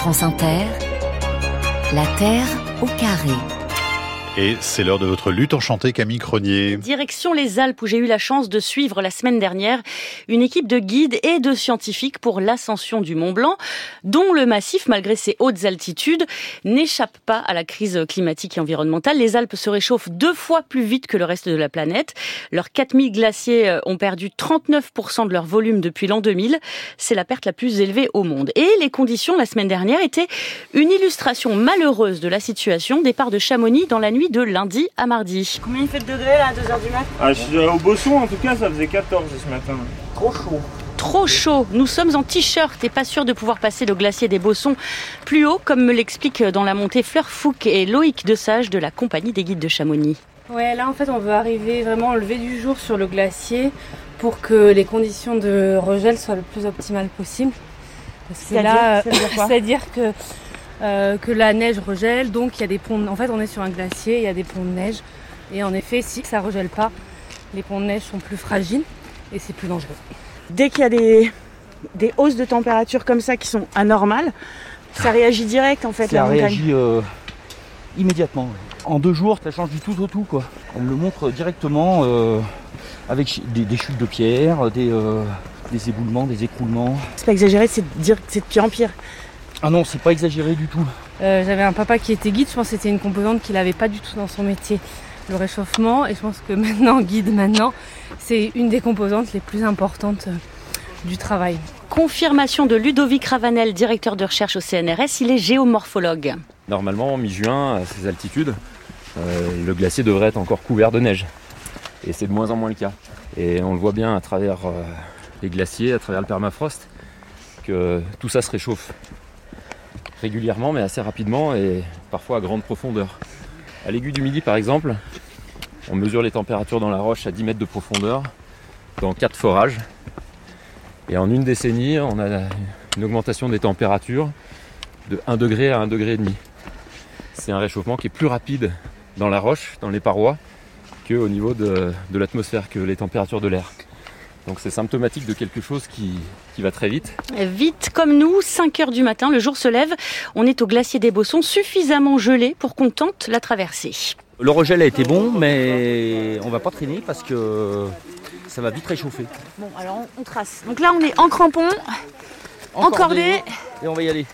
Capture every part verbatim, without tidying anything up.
France Inter, la Terre au carré. Et c'est l'heure de votre lutte enchantée, Camille Cronier. Direction les Alpes, où j'ai eu la chance de suivre la semaine dernière une équipe de guides et de scientifiques pour l'ascension du Mont Blanc, dont le massif, malgré ses hautes altitudes, n'échappe pas à la crise climatique et environnementale. Les Alpes se réchauffent deux fois plus vite que le reste de la planète. Leurs quatre mille glaciers ont perdu trente-neuf pour cent de leur volume depuis l'an deux mille. C'est la perte la plus élevée au monde. Et les conditions, la semaine dernière, étaient une illustration malheureuse de la situation. Départ de Chamonix dans la nuit de lundi à mardi. Combien il fait de degrés là à deux heures du mat? Ah, je suis au Bosson en tout cas, ça faisait quatorze ce matin. Trop chaud. Trop chaud. Nous sommes en t-shirt et pas sûr de pouvoir passer le glacier des Bossons plus haut, comme me l'explique dans la montée Fleur Fouque et Loïc Desage de la compagnie des guides de Chamonix. Ouais, là en fait on veut arriver vraiment au lever du jour sur le glacier pour que les conditions de regel soient le plus optimales possible. Parce que C'est-à-dire, là, c'est-à-dire quoi c'est-à-dire que Euh, que la neige regèle, donc il y a des ponts. En fait, on est sur un glacier, il y a des ponts de neige, et en effet, si ça regèle pas, les ponts de neige sont plus fragiles et c'est plus dangereux. Dès qu'il y a des, des hausses de température comme ça qui sont anormales, ça réagit direct en fait. Ça la montagne réagit euh, immédiatement. En deux jours, ça change du tout au tout, quoi. On me le montre directement euh, avec des, des chutes de pierre, des, euh, des éboulements, des écroulements. C'est pas exagéré, c'est de dire que c'est de pire en pire. Ah non, c'est pas exagéré du tout. Euh, j'avais un papa qui était guide, je pense que c'était une composante qu'il n'avait pas du tout dans son métier, le réchauffement, et je pense que maintenant, guide maintenant, c'est une des composantes les plus importantes du travail. Confirmation de Ludovic Ravanel, directeur de recherche au C N R S, il est géomorphologue. Normalement, mi-juin, à ces altitudes, euh, le glacier devrait être encore couvert de neige. Et c'est de moins en moins le cas. Et on le voit bien à travers euh, les glaciers, à travers le permafrost, que tout ça se réchauffe régulièrement, mais assez rapidement et parfois à grande profondeur. À l'Aiguille du Midi, par exemple, on mesure les températures dans la roche à dix mètres de profondeur dans quatre forages. Et en une décennie, on a une augmentation des températures de un degré à un degré et demi. C'est un réchauffement qui est plus rapide dans la roche, dans les parois, qu'au niveau de, de l'atmosphère, que les températures de l'air. Donc c'est symptomatique de quelque chose qui, qui va très vite. Vite comme nous, cinq heures du matin, le jour se lève. On est au glacier des Bossons, suffisamment gelé pour qu'on tente la traversée. Le regel a été bon, mais on va pas traîner parce que ça va vite réchauffer. Bon, alors on, on trace. Donc là, on est en crampons, en cordée. Et on va y aller.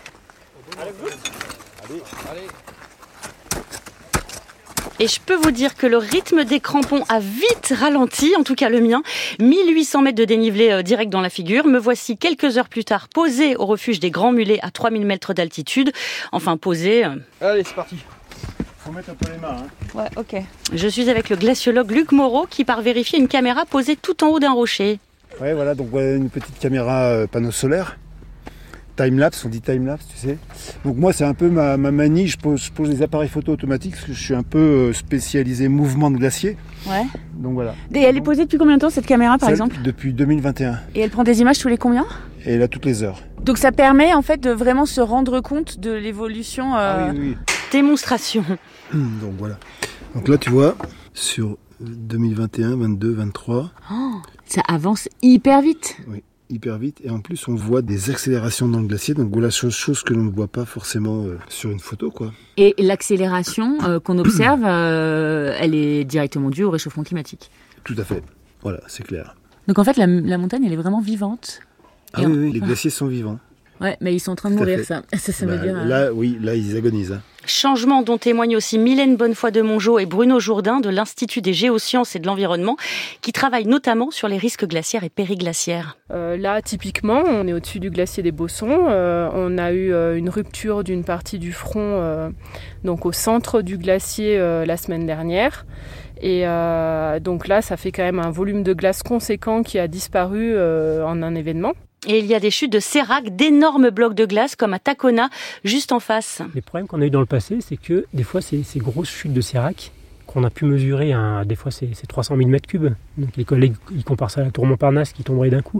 Et je peux vous dire que le rythme des crampons a vite ralenti, en tout cas le mien. mille huit cents mètres de dénivelé euh, direct dans la figure. Me voici quelques heures plus tard posé au refuge des Grands Mulets à trois mille mètres d'altitude. Enfin posé. Euh... Allez, c'est parti. Faut mettre un peu les mains. Hein. Ouais, ok. Je suis avec le glaciologue Luc Moreau qui part vérifier une caméra posée tout en haut d'un rocher. Ouais, voilà, donc voilà une petite caméra euh, panneau solaire. Time-lapse, on dit time-lapse, tu sais. Donc moi, c'est un peu ma, ma manie, je pose, je pose des appareils photo automatiques parce que je suis un peu spécialisé mouvement de glacier. Ouais. Donc voilà. Et elle est posée depuis combien de temps cette caméra par Celle, exemple? Depuis deux mille vingt et un. Et elle prend des images tous les combien? Et là, toutes les heures. Donc ça permet en fait de vraiment se rendre compte de l'évolution. Euh... Ah oui, oui, oui. Démonstration. Donc voilà. Donc là, tu vois, sur deux mille vingt et un, vingt-deux, vingt-trois. Oh, ça avance hyper vite. Oui. Hyper vite, et en plus on voit des accélérations dans le glacier, donc voilà, chose, chose que l'on ne voit pas forcément euh, sur une photo, quoi. Et l'accélération euh, qu'on observe, euh, elle est directement due au réchauffement climatique. Tout à fait, voilà, c'est clair. Donc en fait la, la montagne elle est vraiment vivante. Ah et oui, on... oui, les glaciers sont vivants. Ouais, mais ils sont en train de Tout mourir, ça. Ça, ça bah, veut dire... Là, oui, là ils agonisent. Hein. Changement dont témoignent aussi Mylène Bonnefoy de Mongeau et Bruno Jourdain de l'Institut des géosciences et de l'environnement, qui travaillent notamment sur les risques glaciaires et périglaciaires. Euh, là, typiquement, on est au-dessus du glacier des Bossons. Euh, on a eu euh, une rupture d'une partie du front, euh, donc au centre du glacier euh, la semaine dernière. Et euh, donc là, ça fait quand même un volume de glace conséquent qui a disparu euh, en un événement. Et il y a des chutes de sérac, d'énormes blocs de glace, comme à Tacona, juste en face. Les problèmes qu'on a eu dans le passé, c'est que des fois, ces, ces grosses chutes de sérac, qu'on a pu mesurer, à, des fois, c'est, c'est trois cent mille mètres cubes. Donc les collègues, ils comparent ça à la tour Montparnasse qui tomberait d'un coup.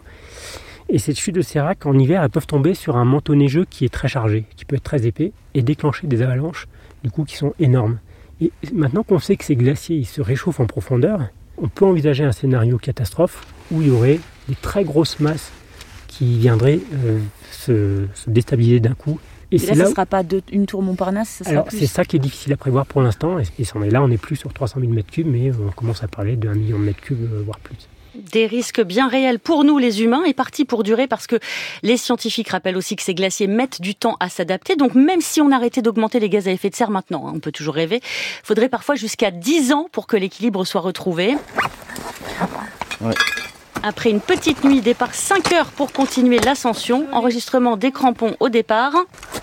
Et ces chutes de sérac, en hiver, elles peuvent tomber sur un manteau neigeux qui est très chargé, qui peut être très épais, et déclencher des avalanches, du coup, qui sont énormes. Et maintenant qu'on sait que ces glaciers, ils se réchauffent en profondeur, on peut envisager un scénario catastrophe où il y aurait des très grosses masses qui viendraient euh, se, se déstabiliser d'un coup Et, et c'est là, là ça où... ne sera pas de, une tour Montparnasse, ça sera Alors, plus. c'est ça qui est difficile à prévoir pour l'instant. Et, et c'en est là, on n'est plus sur trois cent mille mètres cubes, mais on commence à parler d'un million de mètres cubes, voire plus. Des risques bien réels pour nous les humains et partis pour durer parce que les scientifiques rappellent aussi que ces glaciers mettent du temps à s'adapter. Donc même si on arrêtait d'augmenter les gaz à effet de serre maintenant, hein, on peut toujours rêver, il faudrait parfois jusqu'à dix ans pour que l'équilibre soit retrouvé. Ouais. Après une petite nuit, départ cinq heures pour continuer l'ascension. Enregistrement des crampons au départ.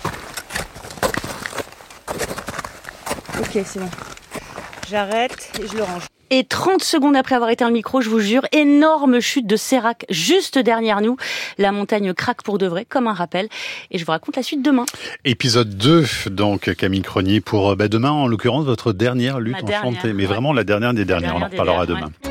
Ok, c'est bon. J'arrête et je le range. Et trente secondes après avoir éteint le micro, je vous jure, énorme chute de sérac juste derrière nous. La montagne craque pour de vrai, comme un rappel. Et je vous raconte la suite demain. Épisode deux, donc, Camille Cronier, pour bah, demain, en l'occurrence, votre dernière lutte Ma enchantée. dernière, Mais ouais. vraiment la dernière des dernières, dernière on en reparlera des dernières, demain. ouais.